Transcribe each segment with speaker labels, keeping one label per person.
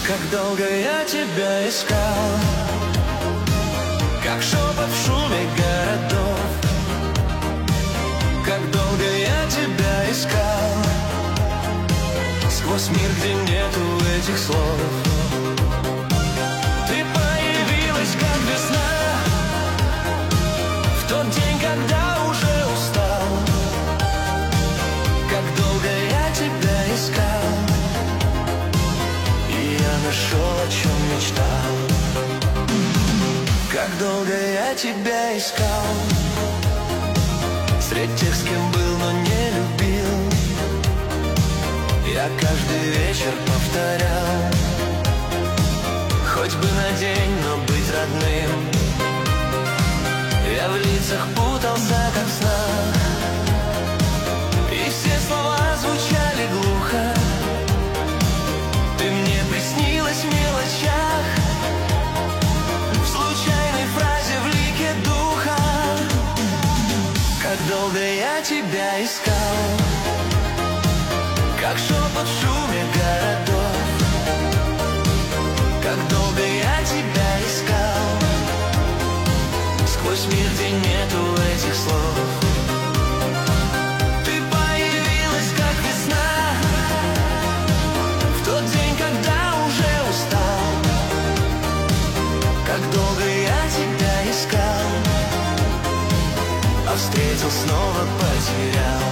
Speaker 1: Как долго я тебя искал, как шепот в шуме городов. Как долго я тебя искал, сквозь мир, где нету этих слов. Ты появилась, как весна, в тот день, когда уже устал. Как долго я тебя искал, и я нашел, о чем мечтал. Как долго я тебя искал, среди тех, с кем был, но не любил. Я каждый вечер повторял: хоть бы на день, но быть родным. Я в лицах путался, как в снах, и все слова звучали глухо. Ты мне приснилась в мелочах, в случайной фразе, в лике духа. Как долго я тебя искал, как шепот в шуме городов. Как долго я тебя искал, сквозь мир, где нету этих слов. Ты появилась, как весна, в тот день, когда уже устал. Как долго я тебя искал, а встретил, снова потерял.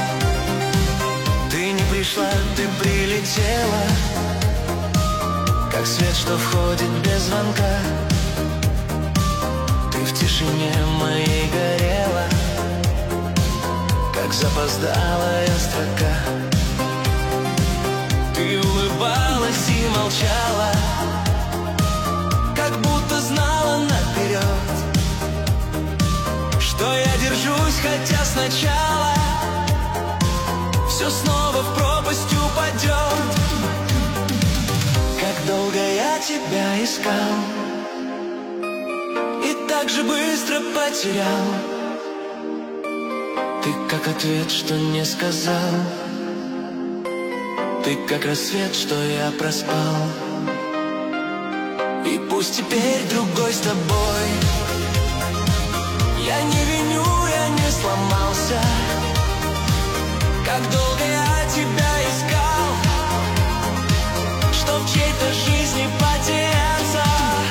Speaker 1: Ты не пришла, ты прилетела, как свет, что входит без звонка. Ты в тишине моей горела, как запоздалая строка. Ты улыбалась и молчала, как будто знала наперед, что я держусь, хотя сначала все снова в пропасть упадет. Как долго я тебя искал, и так же быстро потерял. Ты как ответ, что не сказал, ты как рассвет, что я проспал. И пусть теперь другой с тобой, я не виню, я не сломался. Как долго я тебя искал, что в чьей-то жизни потеряться.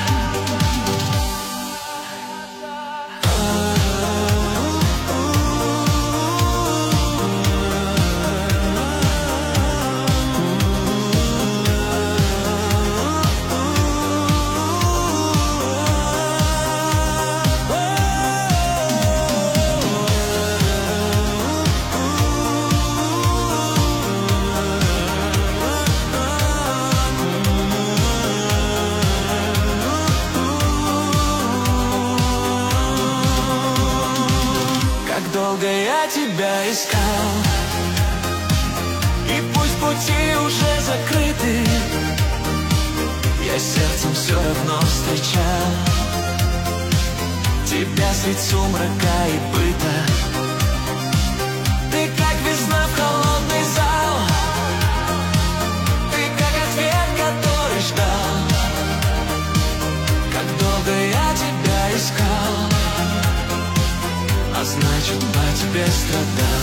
Speaker 1: Долго я тебя искал, и пусть пути уже закрыты, я сердцем все равно встречал тебя средь сумрака и быта. Ты как весна в холодный зал, ты как ответ, который ждал. Как долго я тебя искал, а значит, по тебе страдал.